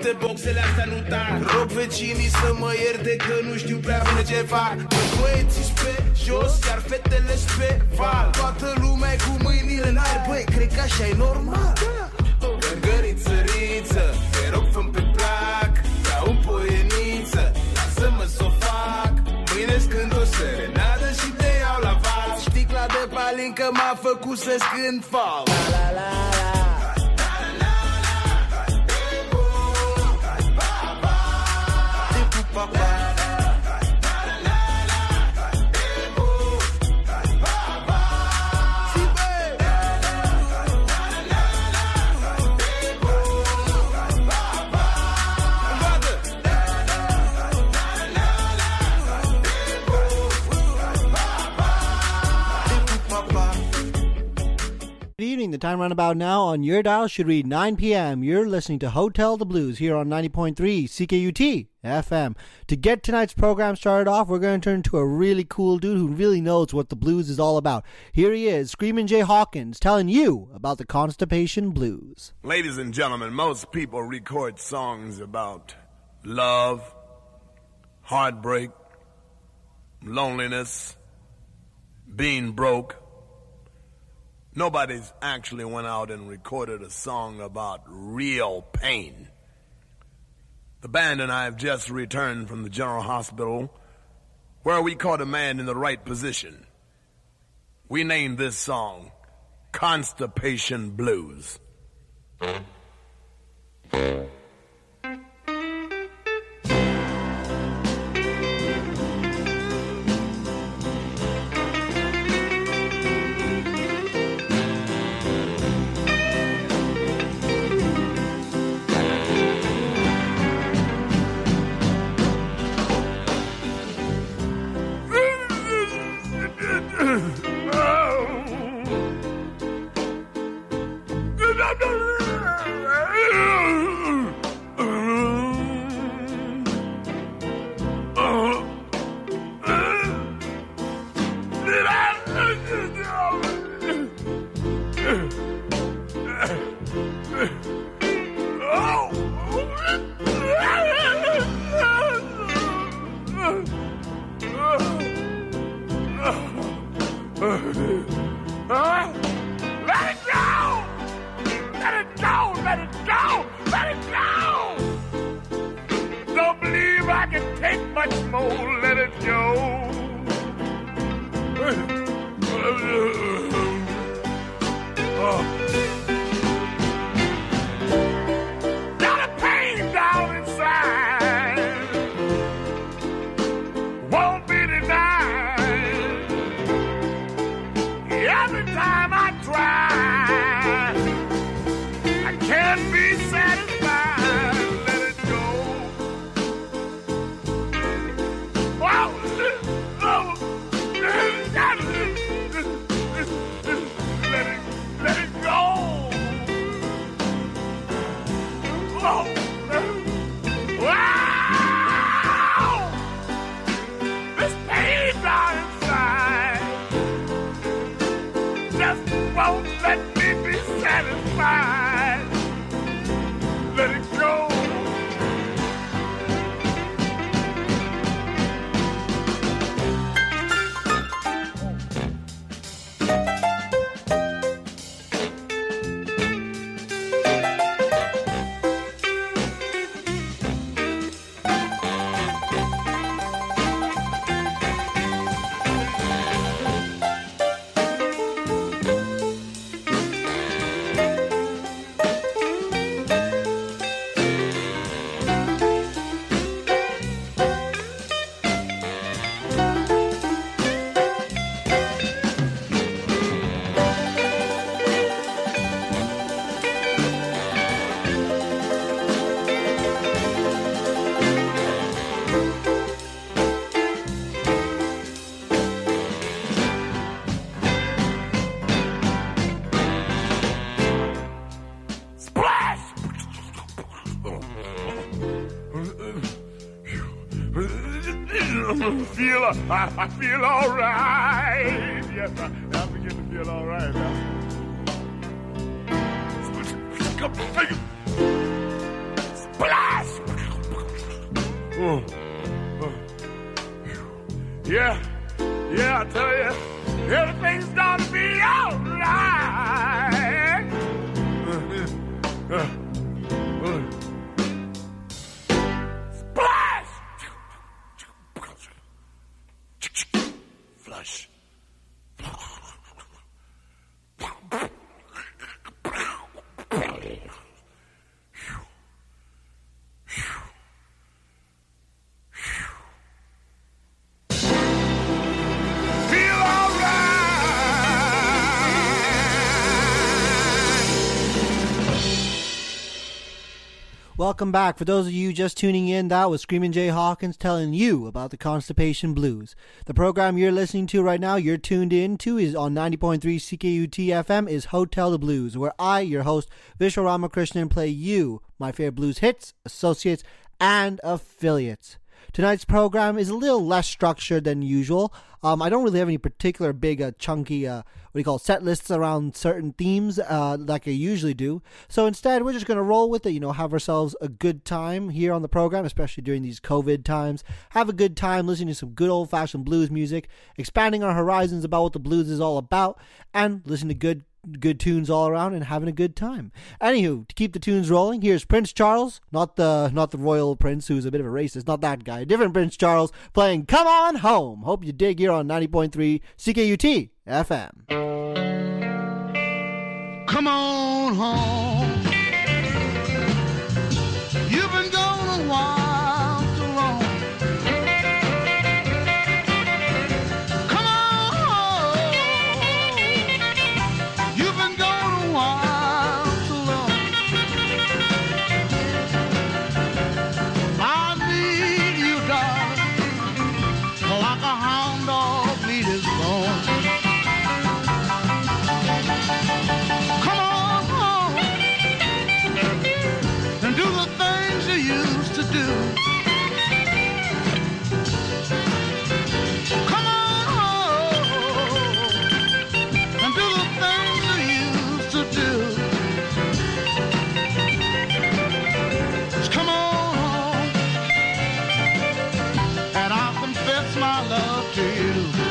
toate boxele astea nu tac. Rog vecinii să mă ierte că nu știu prea bine ce fac. Băieții pe jos, iar fetele pe val. Toată lumea e cu mâinile în aer. Băi, cred că așa e normal. Gărgăriță, riță, te rog fă-mi pe plac. Ca o poieniță, lasă-mă s-o fac. Mâine-ți cânt o serenadă și te iau la val. Sticla de palincă m-a făcut să scând fal. La la la la. Good evening. The time roundabout now on your dial should read 9 p.m. You're listening to Hotel the Blues here on 90.3 CKUT FM. To get tonight's program started off, we're going to turn to a really cool dude who really knows what the blues is all about. Here he is, Screamin' Jay Hawkins, telling you about the Constipation Blues. Ladies and gentlemen, most people record songs about love, heartbreak, loneliness, being broke. Nobody's actually went out and recorded a song about real pain. The band and I have just returned from the General Hospital, where we caught a man in the right position. We named this song Constipation Blues. I feel all right. Yes, I begin to feel all right now. Splash! Yeah, I tell you, everything's gonna be alright. Splash! Flush. Feel Welcome back. For those of you just tuning in, that was Screamin' Jay Hawkins telling you about the Constipation Blues. The program you're listening to right now, you're tuned in to, is on 90.3 CKUT FM, is Hotel the Blues, where I, your host, Vishal Ramakrishnan, play you, my favorite blues hits, associates, and affiliates. Tonight's program is a little less structured than usual. I don't really have any particular big, chunky, set lists around certain themes like I usually do. So instead, we're just going to roll with it, have ourselves a good time here on the program, especially during these COVID times. Have a good time listening to some good old-fashioned blues music, expanding our horizons about what the blues is all about, and listening to good tunes all around and having a good time. Anywho, to keep the tunes rolling, here's Prince Charles, not the royal prince who's a bit of a racist, not that guy, a different Prince Charles, playing Come On Home. Hope you dig here on 90.3 CKUT FM. Come on home. You've been gone a while too long. Come on home. You've been gone a while too long. I need you, darling, like a hound dog needs his bone. Come on home and do the things you used to do. Come on home and do the things you used to do. Just come on home and I'll confess my love to you.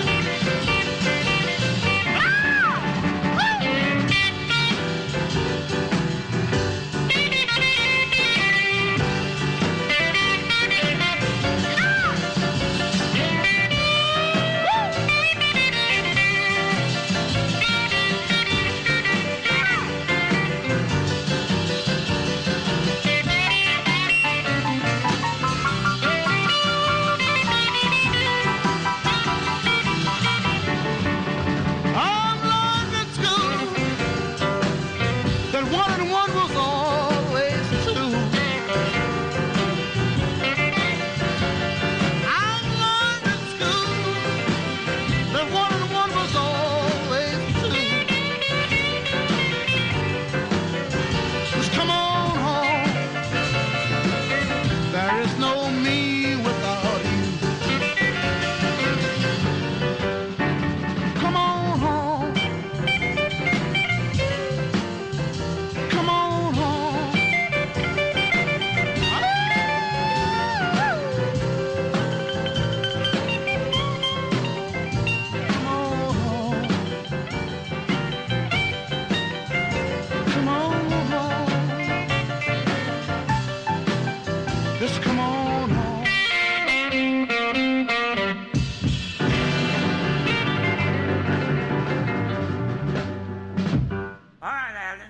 I'm like at school, that 1 and 1 was always 2. I'm like at school, that 1 and 1 was always 2. Just come on home. There is no me without you. Come on home. Come on home. Come on home. Come on home. Just come on home. All right, Alan.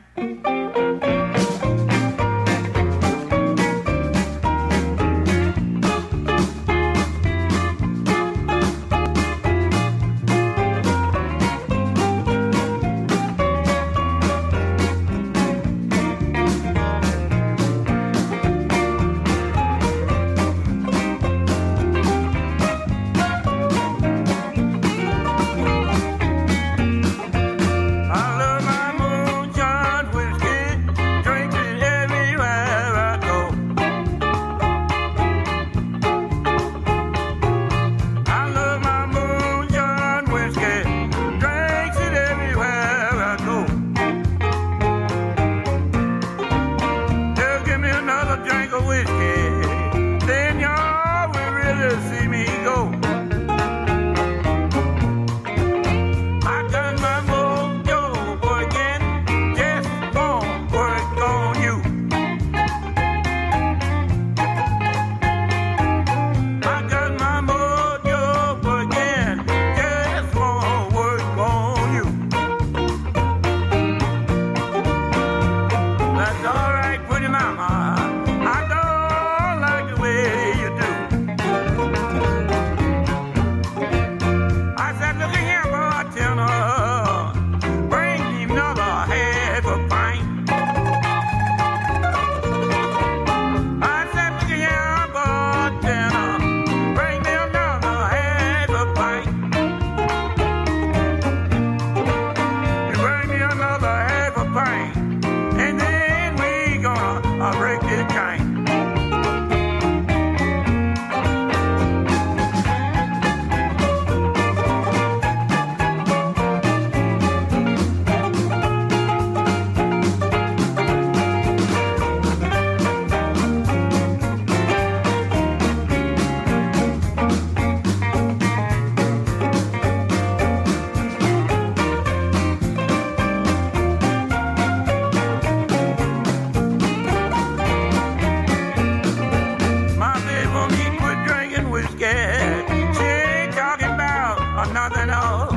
whiskey. She ain't talking about nothing else.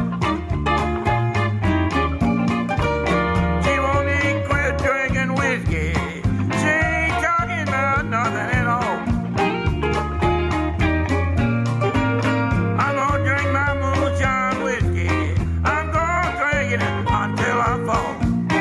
She won't even quit drinking whiskey. She ain't talking about nothing at all. I'm gonna drink my moonshine whiskey. I'm gonna drink it until I fall.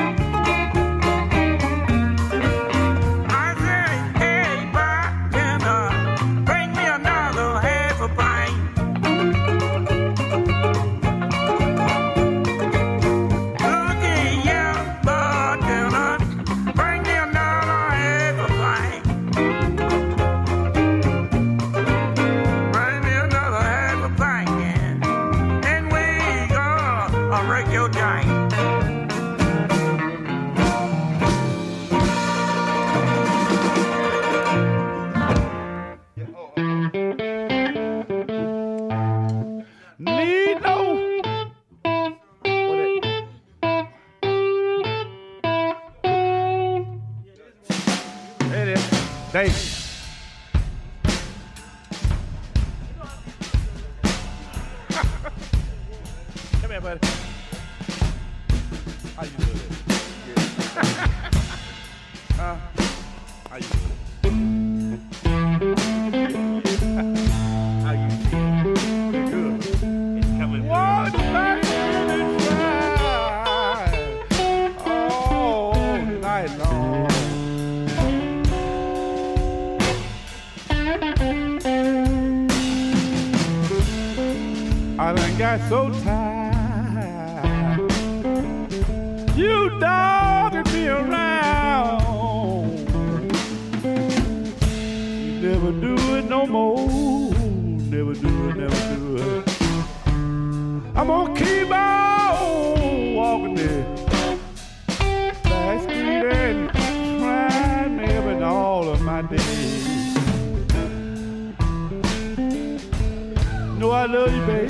David. Come here, buddy. How you doing? How you doing? How you doing? Good. It's coming. One night all night long. I done got so tired. You dogging me around. You never do it no more. Never do it, never do it. I'm gonna keep on walking the back street and trying living all of my days. Know I love you, baby.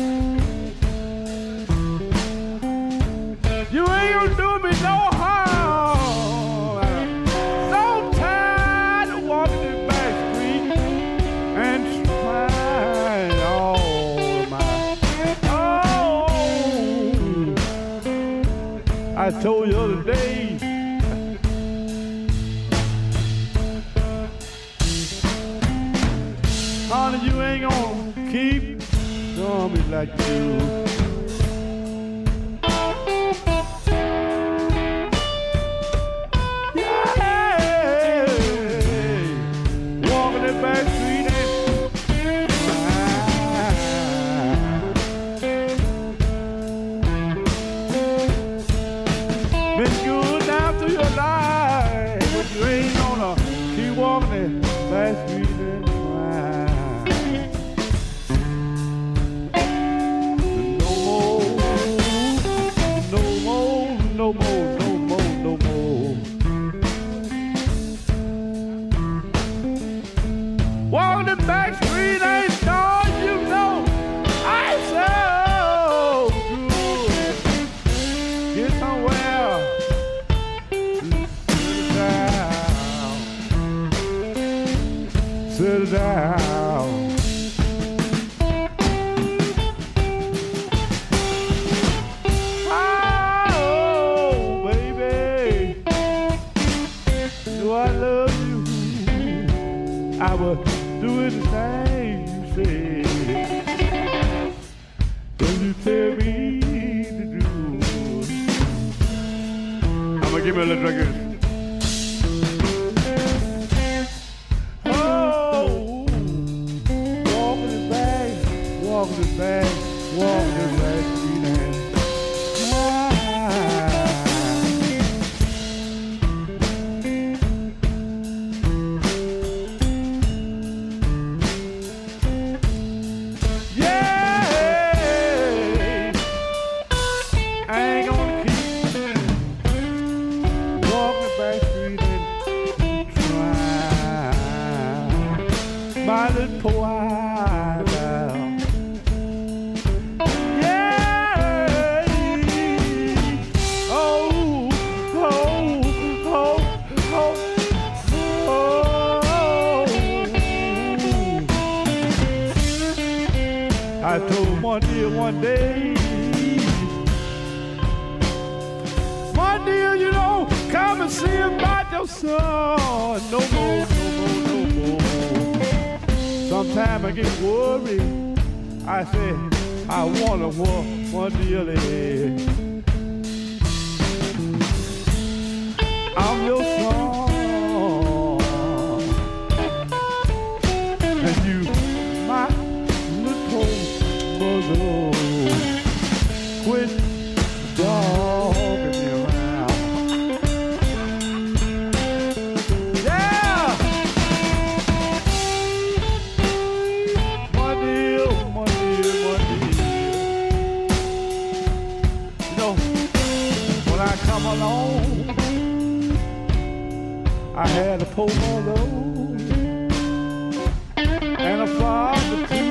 You ain't gonna do me no harm. So tired of walking this back street and trying all my. Oh, I told you the other day. Honey, you ain't gonna keep doing me like you do. I told one dear one day, one dear, you know, come and see about your son. No more, no more, no more. Sometimes I get worried. I say, I wonder what one dear lady. I'm your son, and you, my little mother. Quit dogging me around. Yeah! One deal, one deal, one deal. You know, when I come along, I had a poor mother and a father too.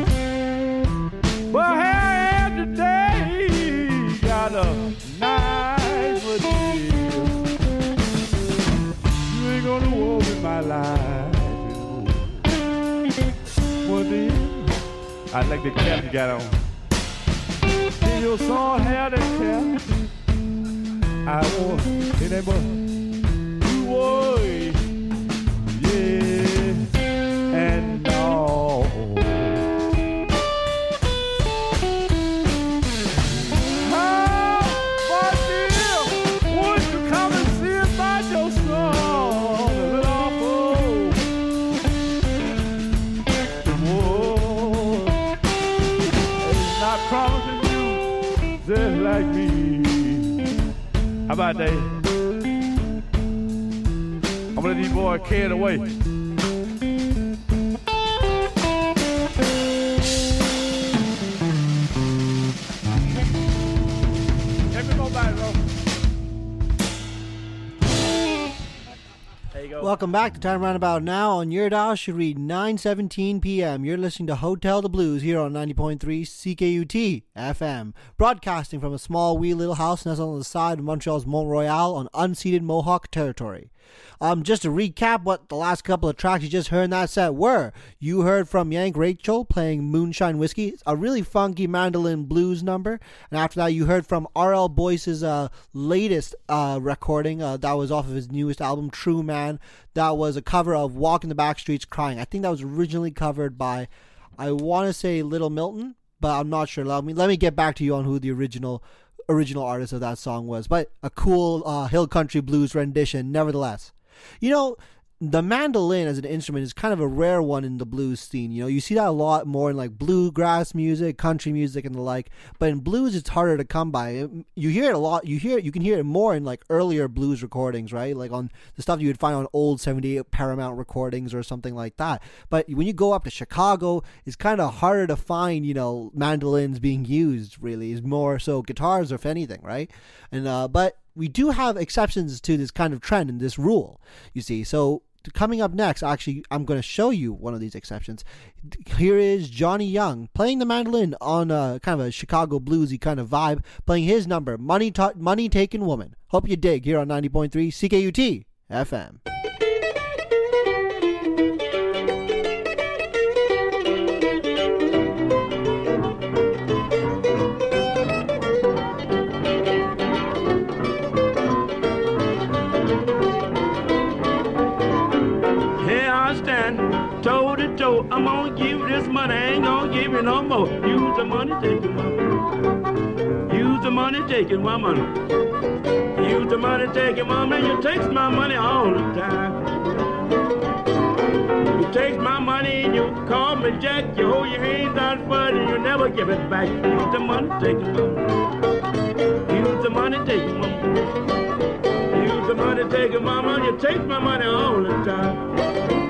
But here today got a nice little deal. You ain't gonna worry my life anymore. One day, I like the cap you got on. See your son had that cap. I want it ain't but. Boy, yeah, and no. How, my dear, would you come and see about your son? A little boy. Whoa, it's not promising you just like me. How about that? I'm gonna let these boys carry it away. There you go. Welcome back to Time Roundabout now. On your dial should read 9:17 p.m. You're listening to Hotel the Blues here on 90.3 CKUT FM, broadcasting from a small wee little house nestled on the side of Montreal's Mont Royal on unceded Mohawk territory. Just to recap what the last couple of tracks you just heard in that set were. You heard from Yank Rachel playing Moonshine Whiskey, it's a really funky mandolin blues number. And after that you heard from R.L. Boyce's latest recording that was off of his newest album, True Man. That was a cover of Walk in the Backstreets Crying. I think that was originally covered by, I want to say Little Milton, but I'm not sure. Let me get back to you on who the original artist of that song was. But a cool hill country blues rendition nevertheless. You know, the mandolin as an instrument is kind of a rare one in the blues scene. You know, you see that a lot more in like bluegrass music, country music, and the like. But in blues, it's harder to come by. You hear it a lot. You can hear it more in like earlier blues recordings, right? Like on the stuff you would find on old 78 Paramount recordings or something like that. But when you go up to Chicago, it's kind of harder to find, you know, mandolins being used. Really, it's more so guitars, if anything, right? And but we do have exceptions to this kind of trend and this rule. You see, so. Coming up next, actually, I'm going to show you one of these exceptions. Here is Johnny Young playing the mandolin on kind of a Chicago bluesy kind of vibe, playing his number, Money Taking Woman. Hope you dig here on 90.3 CKUT FM. I'm gonna give you this money, I ain't gonna give you no more. Use the money, take your money. Use the money, take your money. Use the money, take your money. You takes my money all the time. You takes my money and you call me Jack. You hold your hands out for it and you never give it back. Use the money, take your money. Use the money, take your money. Use the money, take your money. You takes my money all the time.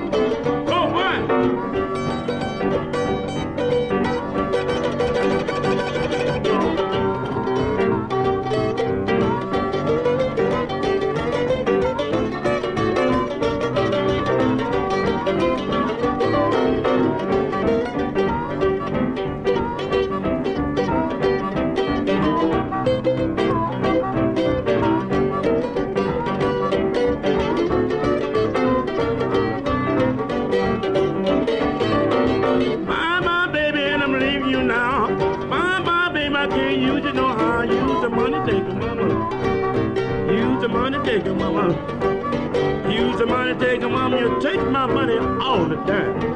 money taker, mama. Use the money taker, mama. You take my money all the time.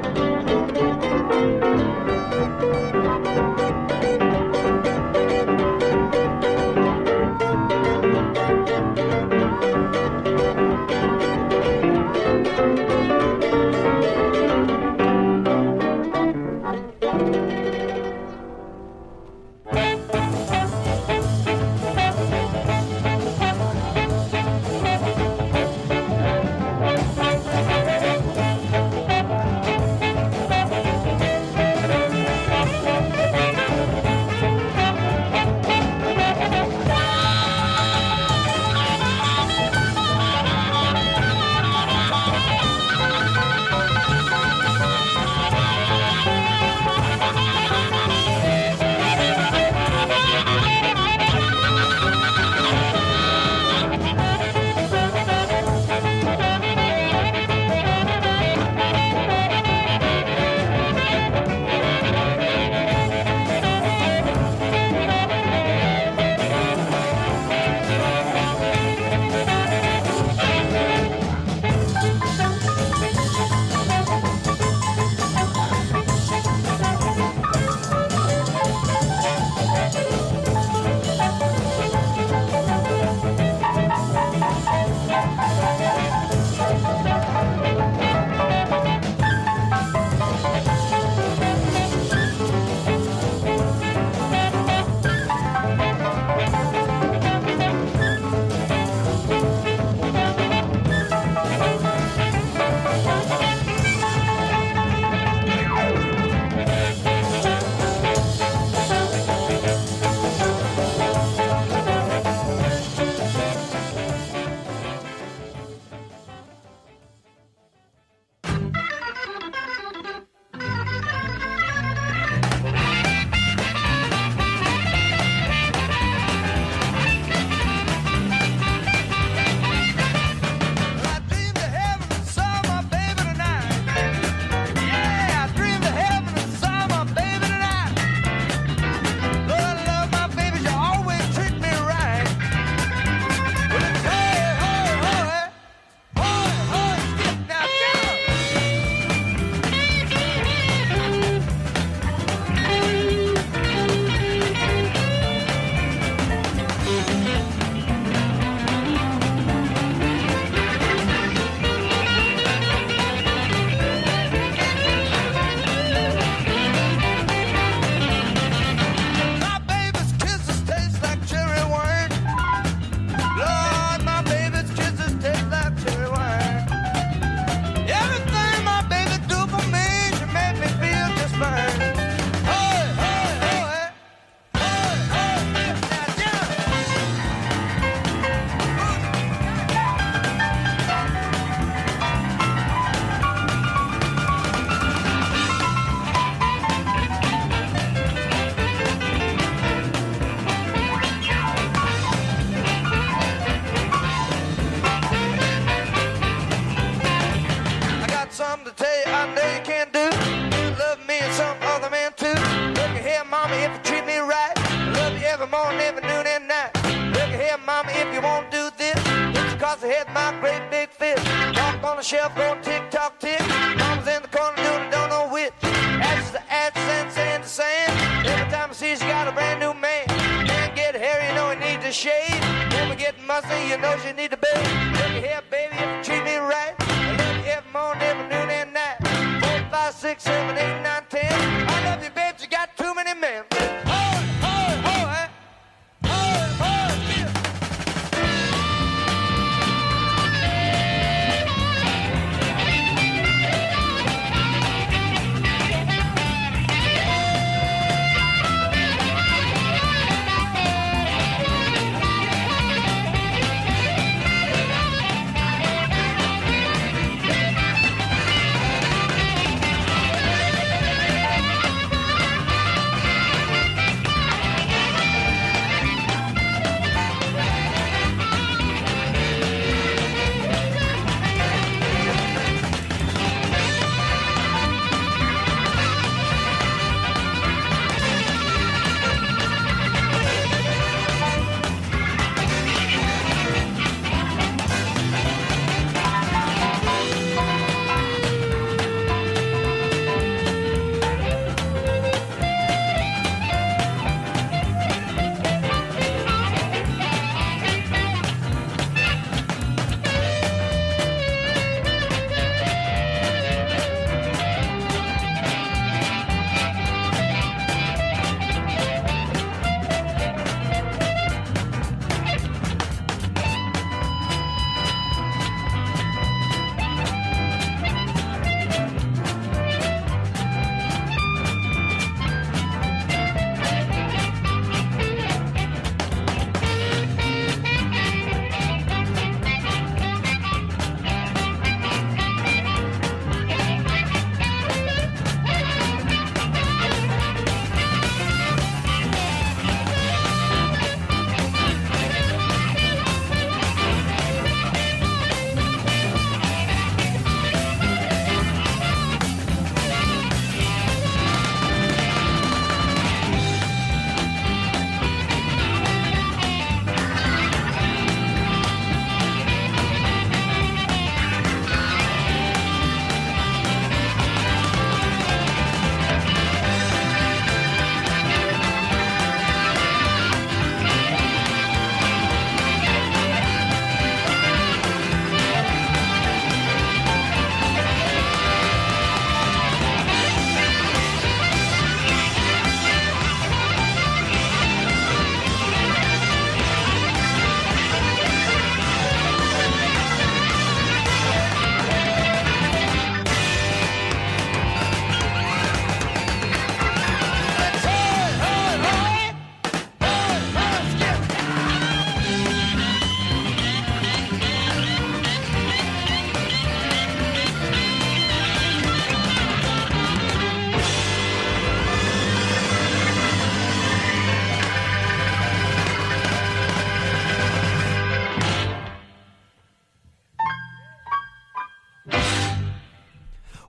Shelf going tick tock tick. Mama's in the corner doing it, don't know which. Ashes the ash, sand to sand. Every time I see she got a brand new man. Man get hairy, you know he needs a shave. Woman getting musty, you know she need a baby. Look here, baby, if you treat me right. I love you every morning, every noon and night. 4, 5, 6, 7, 8, 9, 10. I love you, babe, you got too many men.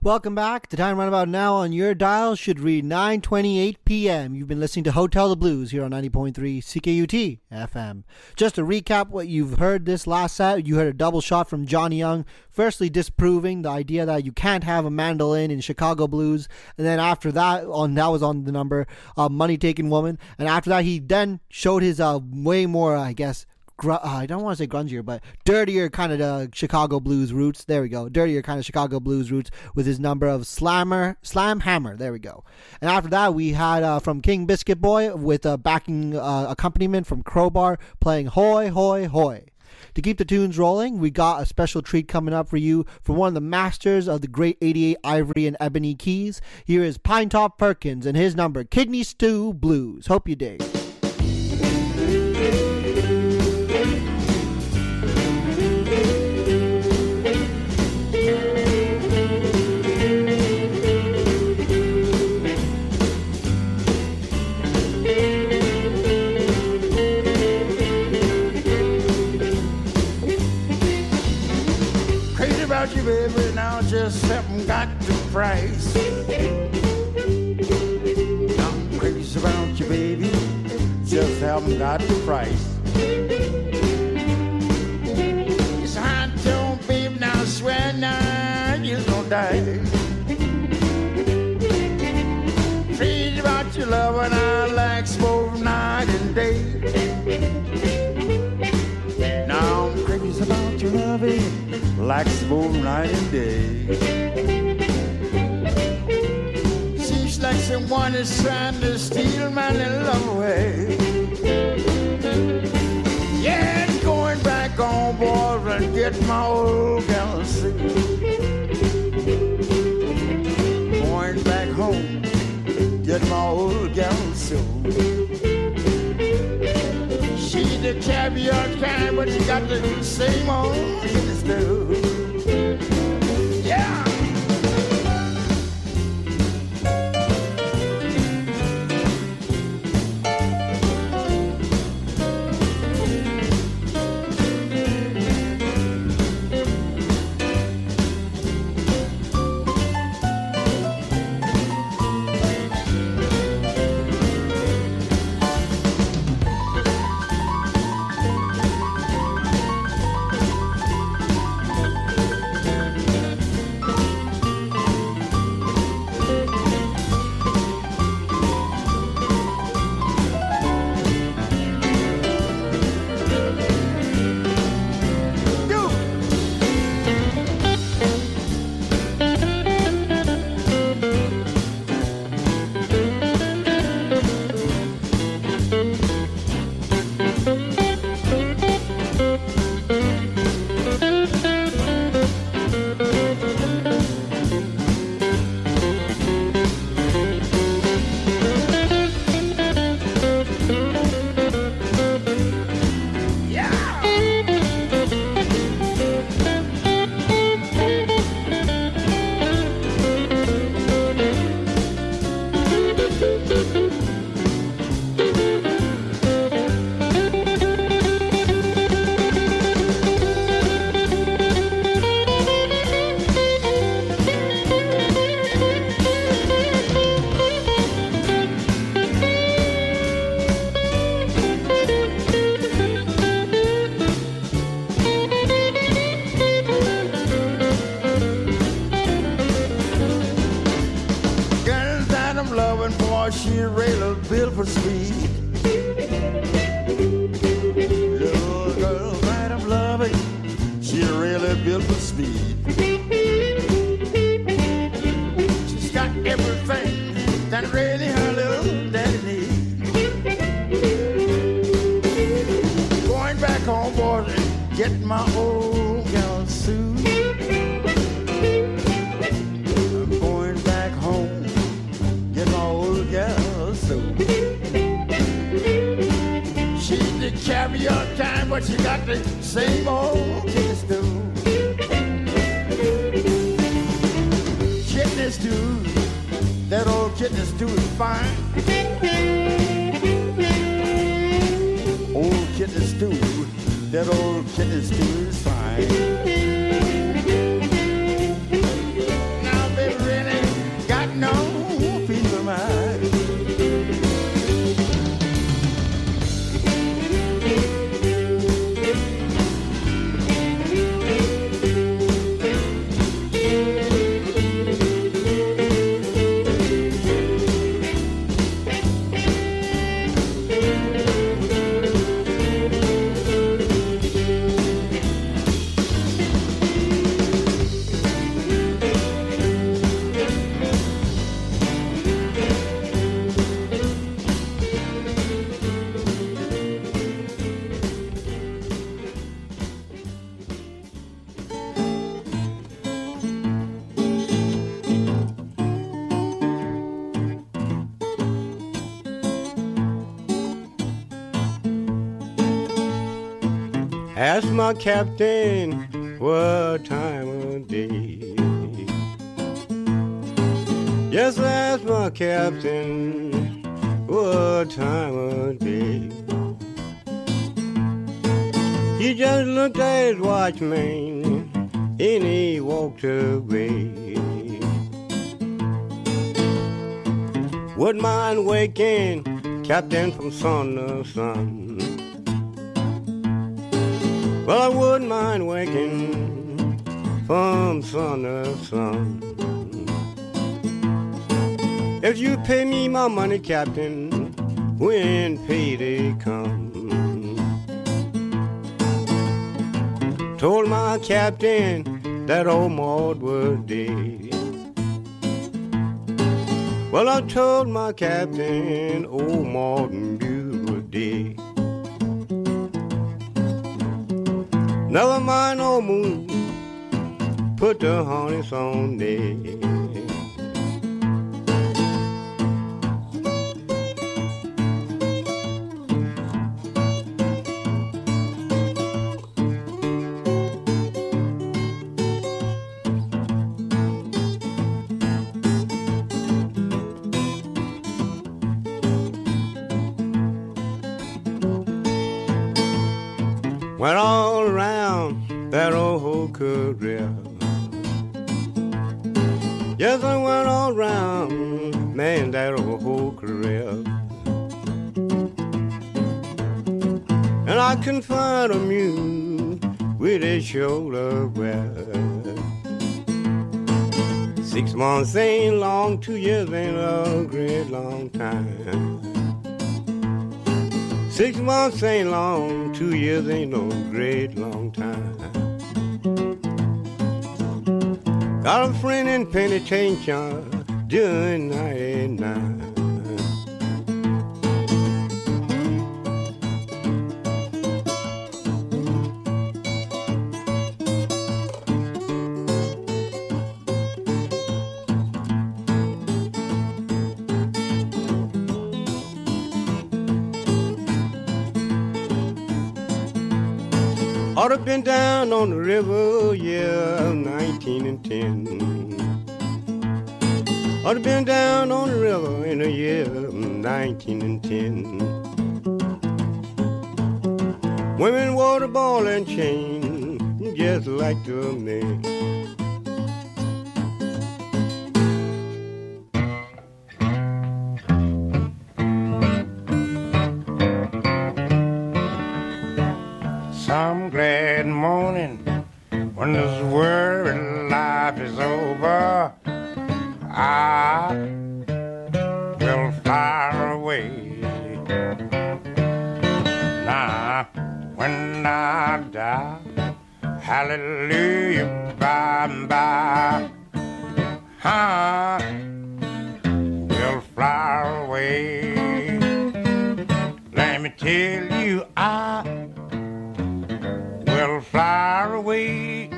Welcome back. The time right about now on your dial should read 9:28 p.m. You've been listening to Hotel the Blues here on 90.3 CKUT FM. Just to recap what you've heard this last set, you heard a double shot from Johnny Young, firstly disproving the idea that you can't have a mandolin in Chicago blues, and then after that, that was on the number Money Taking Woman, and after that he then showed his way more, I guess, I don't want to say grungier, but dirtier kind of Chicago blues roots. There we go. Dirtier kind of Chicago blues roots with his number of Slam Hammer. There we go. And after that, we had from King Biscuit Boy with a backing accompaniment from Crowbar playing Hoy, Hoy, Hoy. To keep the tunes rolling, we got a special treat coming up for you from one of the masters of the great 88 Ivory and Ebony keys. Here is Pinetop Perkins and his number, Kidney Stew Blues. Hope you dig. You baby, now just haven't got the price. I'm crazy about you, baby, just haven't got the price. It's hot to baby, now I swear now you're gonna die. Crazy about your love and I like both night and day. Now I'm crazy about your loving, like both night and day. Seems like someone is trying to steal my little love away. Yeah, it's going back on board and get my old gal see. Going back home, get my old gal see. She's the caviar kind, but she got the same old things to do. Yeah. She really built for speed. Little girl that I'm loving, she really built for speed. She's got everything that really her little daddy needs. Going back on board and get my old gal suit. I'm going back home, get my old gal suit. She's the caviar kind, but she got the same old kidney stew. Kidney stew, that old kidney stew is fine. Old kidney stew, that old kidney stew is fine. Now, baby, no peace of mind. Ask my captain what time of day. Just ask my captain what time of day. He just looked at his watchman and he walked away. Wouldn't mind waking captain from sun to sun. Well, I wouldn't mind waking from sun to sun. If you pay me my money, Captain, when payday comes. Told my captain that old Maud was dead. Well, I told my captain old Maud was dead. Never mind, old moon, put the harness on there. Went all around that old career. Yes, I went all around, man, that whole career. And I couldn't find a mule with a shoulder wear. 6 months ain't long, 2 years ain't a great long time. 6 months ain't long, 2 years ain't no great long time. Got a friend in penitentiary doing 99. Ought to been down on the river, yeah, 1910. Ought to been down on the river in the year 1910. Women wore the ball and chain, just like the men. Some glad morning when this worried life is over, I will fly away. Now, when I die, hallelujah, by and by, I will fly away. Let me tell you, I will fly away.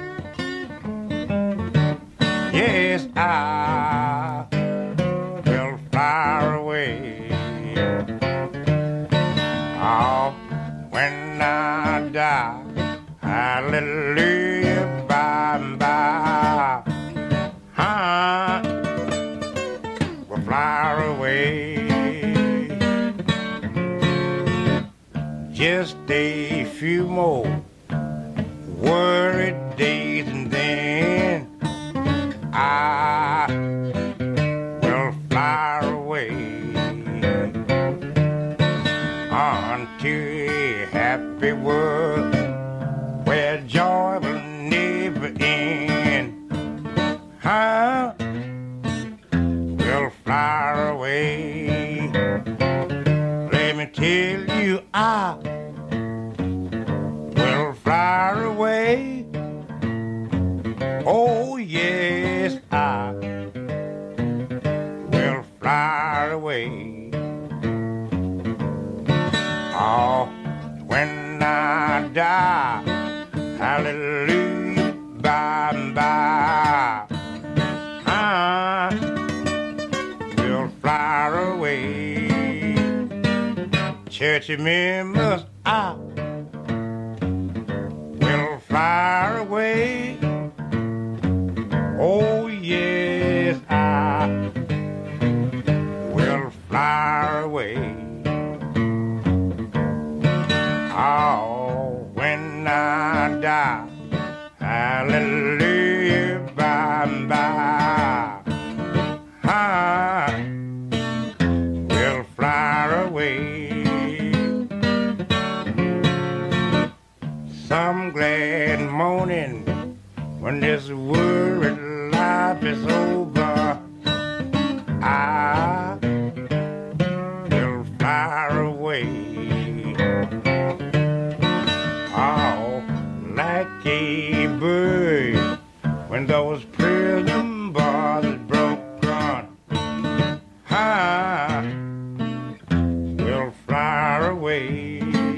Yes, I will fly away. Oh, when I die, hallelujah, by and by, I will fly away. Just a few more worried days and then I will fly away. Let me tell you, I will fly away. Oh, yes, I will fly away. Oh, when I die, hallelujah, bye and bye, I will fly away. Church members, I will fly away. Oh, yes, I will fly away. Oh, when I die, hallelujah, bye and bye, I will fly away. Some glad morning when this worried life is over, I will fly away. Oh, like a bird when those prison bars broke on, I will fly away.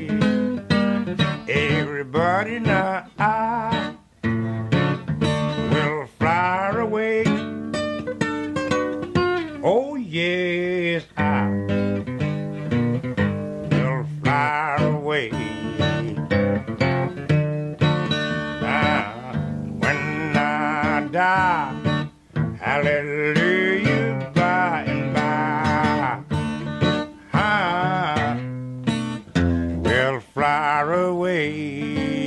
Everybody now, I will fly away. Oh, yes, I will fly away. When I die, hallelujah, by and by, I will fly away.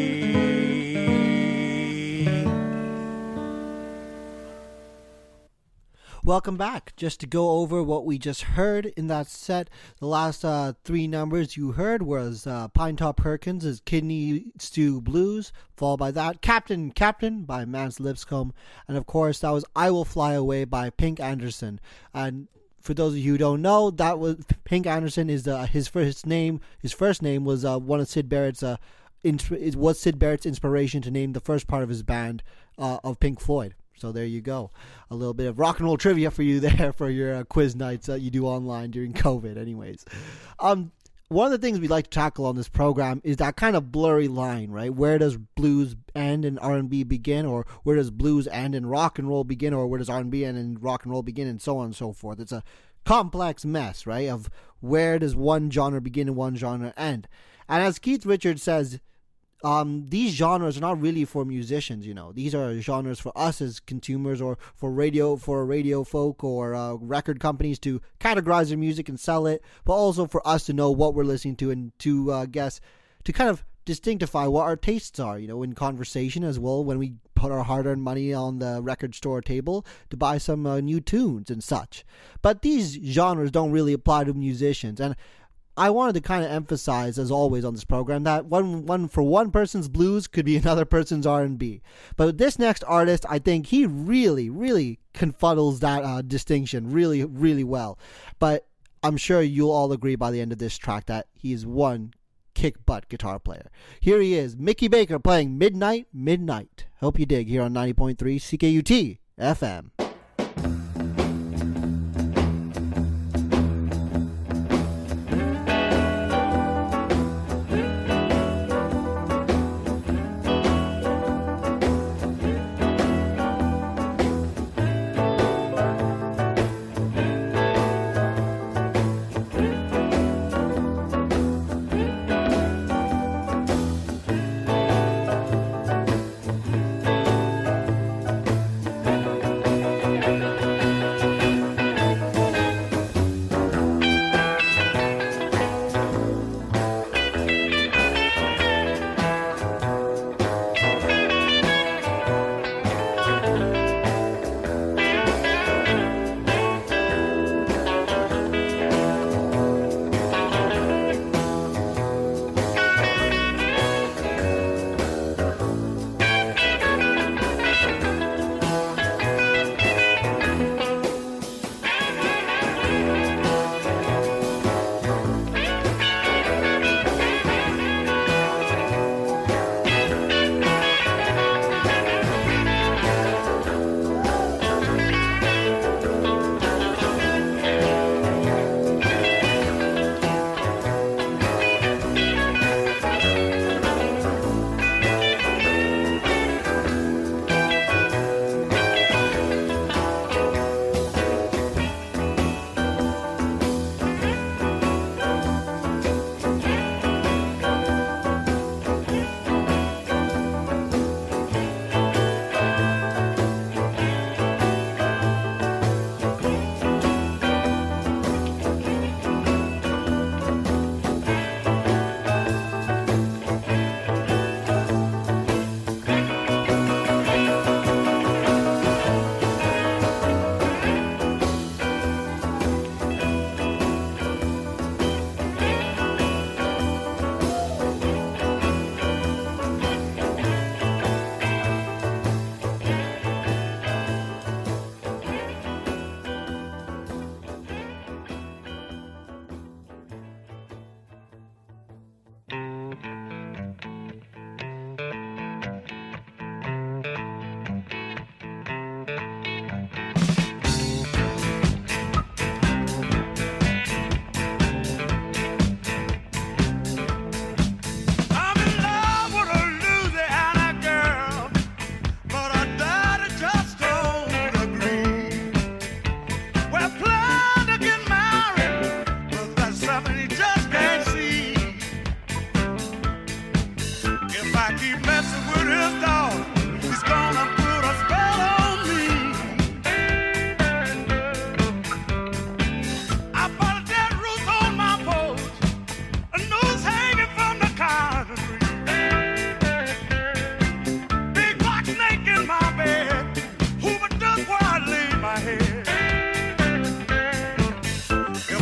Welcome back. Just to go over what we just heard in that set, the last three numbers you heard was Pine Top Perkins' Kidney Stew Blues, followed by that Captain by Mance Lipscomb, and of course that was I Will Fly Away by Pink Anderson. And for those of you who don't know, that was Pink Anderson is his first name was one of Syd Barrett's it was Syd Barrett's inspiration to name the first part of his band of Pink Floyd. So there you go. A little bit of rock and roll trivia for you there for your quiz nights that you do online during COVID anyways. One of the things we like to tackle on this program is that kind of blurry line, right? Where does blues end and R&B begin? Or where does blues end and rock and roll begin? Or where does R&B end and rock and roll begin? And so on and so forth. It's a complex mess, right? Of where does one genre begin and one genre end? And as Keith Richards says, these genres are not really for musicians, you know. These are genres for us as consumers, or for radio folk or record companies to categorize their music and sell it, but also for us to know what we're listening to and to guess, to kind of distinctify what our tastes are, you know, in conversation as well, when we put our hard-earned money on the record store table to buy some new tunes and such. But these genres don't really apply to musicians, and I wanted to kind of emphasize, as always on this program, that one person's blues could be another person's R&B. But with this next artist, I think he really, really confuddles that distinction really, really well. But I'm sure you'll all agree by the end of this track that he is one kick-butt guitar player. Here he is, Mickey Baker, playing Midnight, Midnight. Hope you dig, here on 90.3 CKUT FM.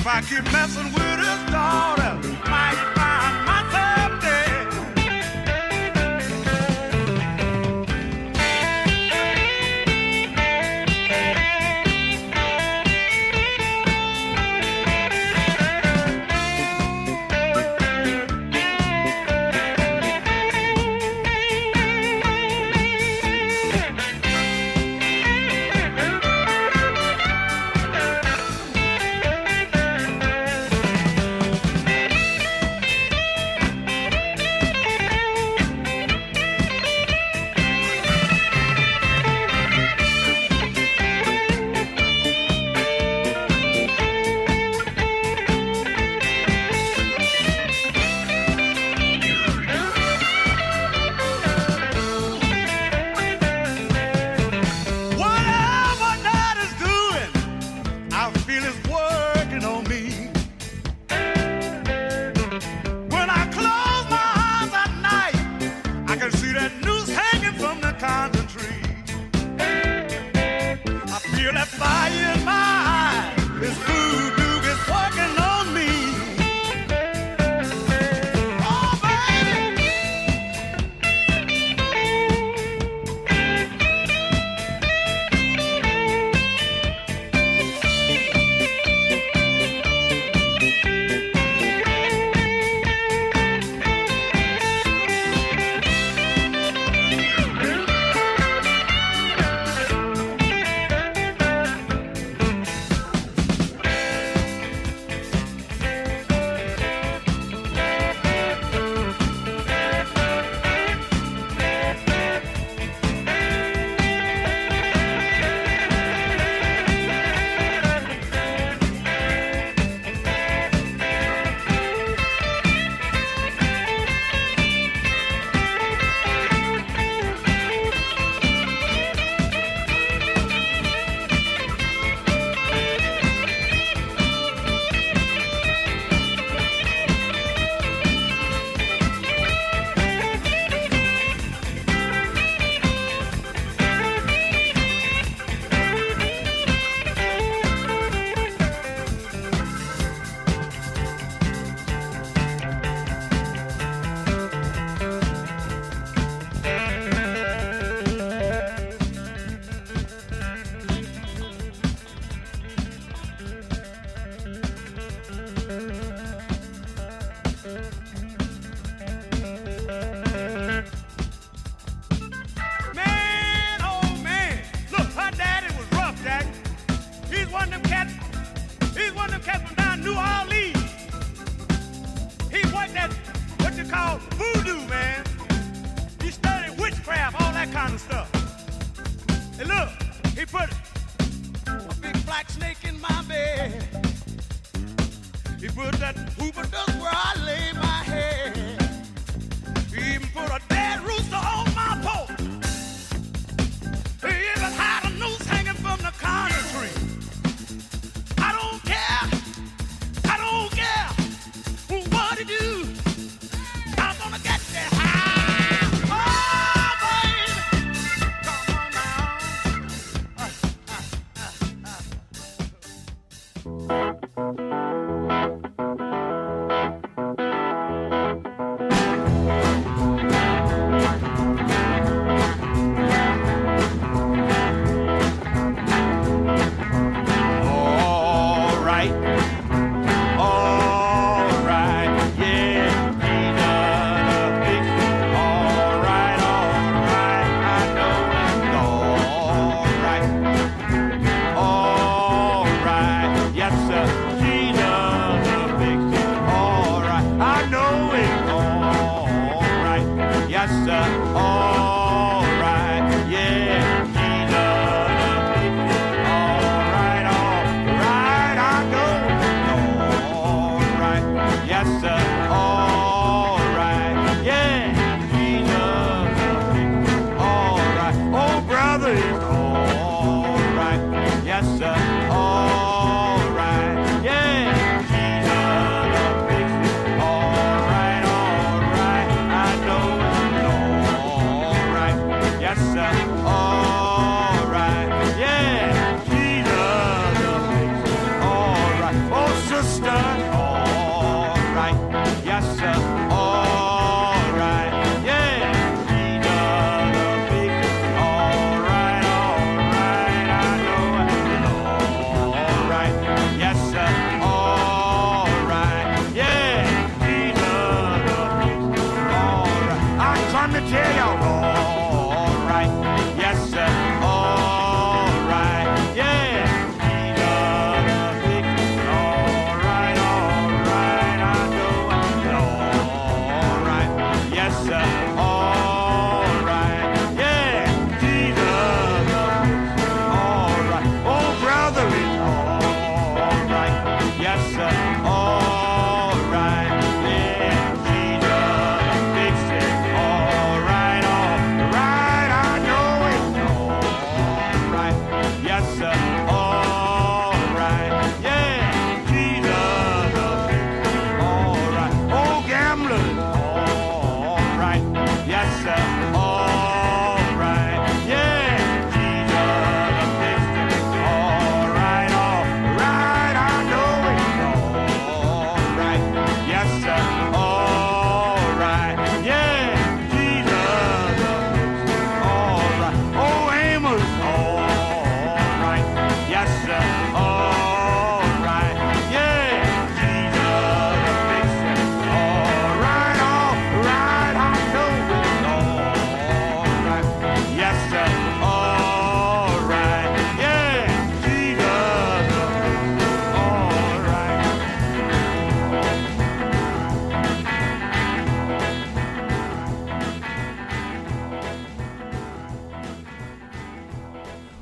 If I keep messing with his daughter, might find myself dead.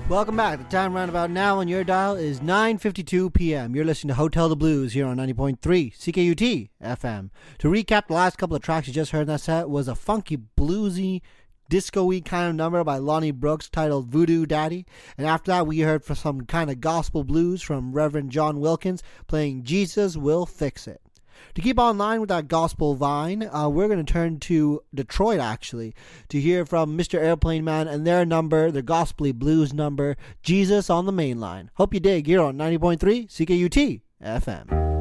Welcome back. The time roundabout now on your dial is 9:52 p.m. You're listening to Hotel the Blues here on 90.3 CKUT FM. To recap, the last couple of tracks you just heard in that set was a funky, bluesy, disco-y kind of number by Lonnie Brooks titled Voodoo Daddy. And after that, we heard for some kind of gospel blues from Reverend John Wilkins playing Jesus Will Fix It. To keep online with that gospel vine, we're going to turn to Detroit, actually, to hear from Mr. Airplane Man and their number, their gospel blues number, Jesus on the Main Line. Hope you dig here on 90.3 CKUT FM.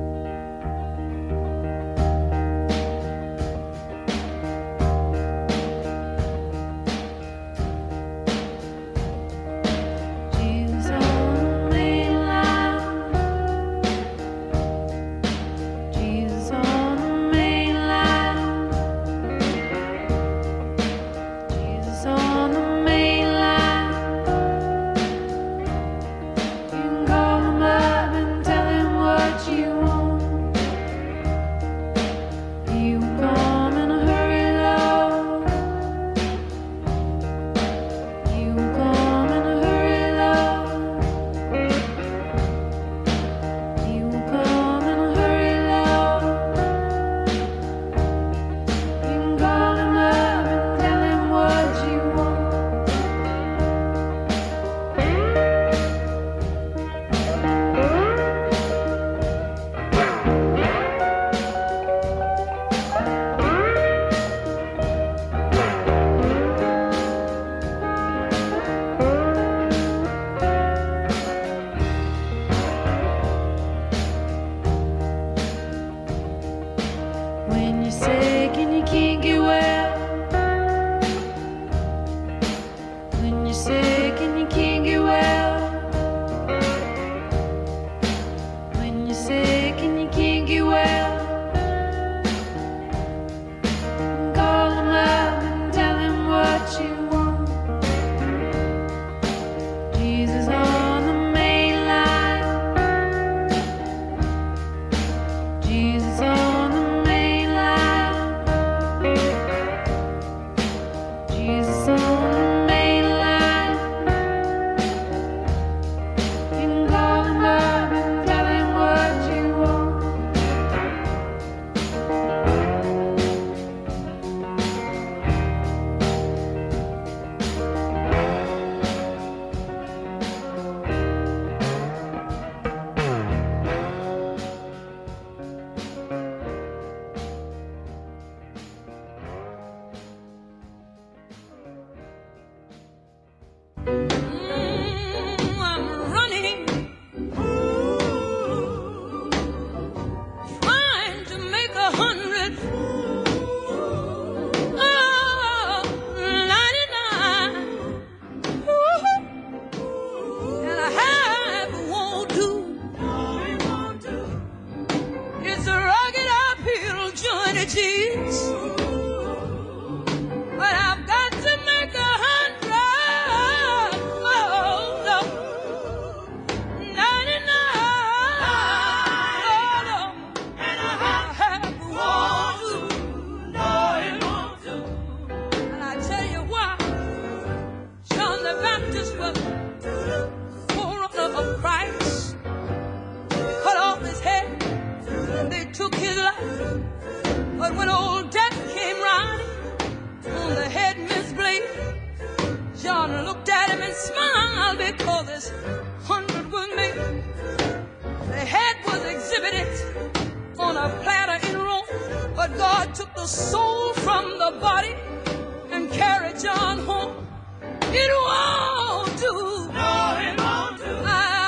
God took the soul from the body and carried John home. It won't do. No, it won't do.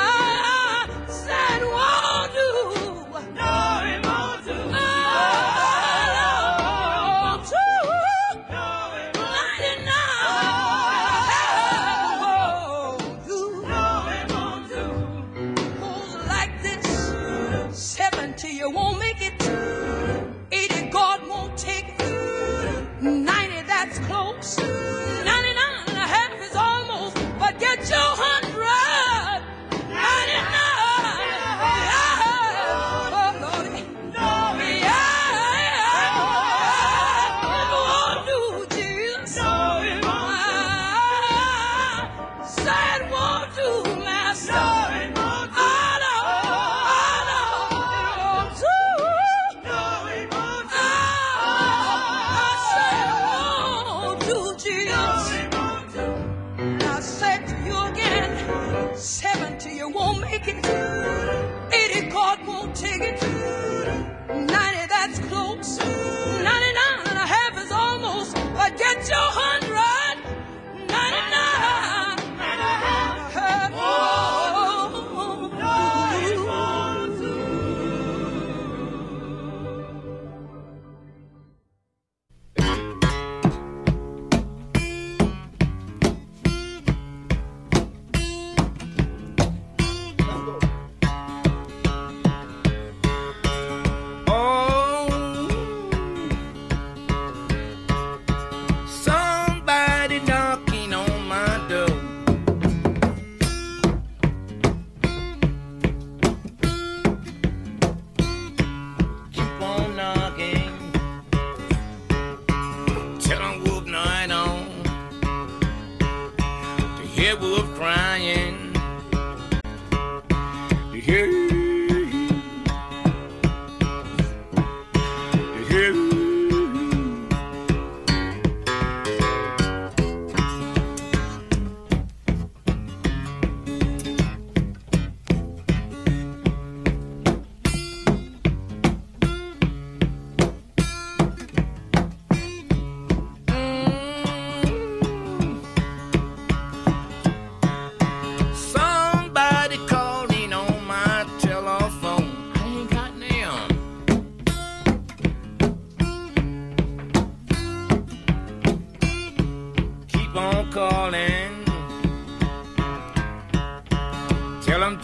I said won't do. No, it won't do. No, it won't do. No, it won't do. No, it won't do. Goes like this. 70, you won't make it. 80, God won't take it. 90, that's close. 99 and a half is almost. But get your 100.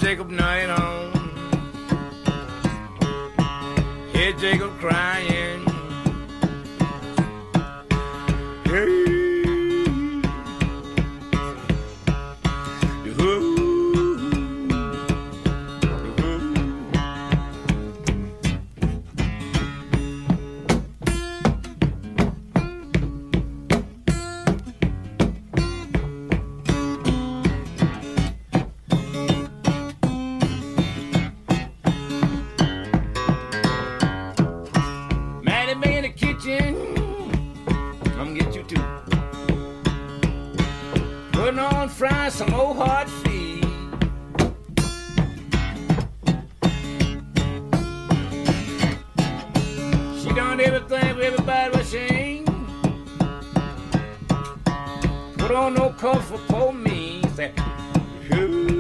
Jacob night on. Hear Jacob crying. Hey. Fry some old hard feed. She done everything for everybody but she ain't put on no cover for poor me. Say,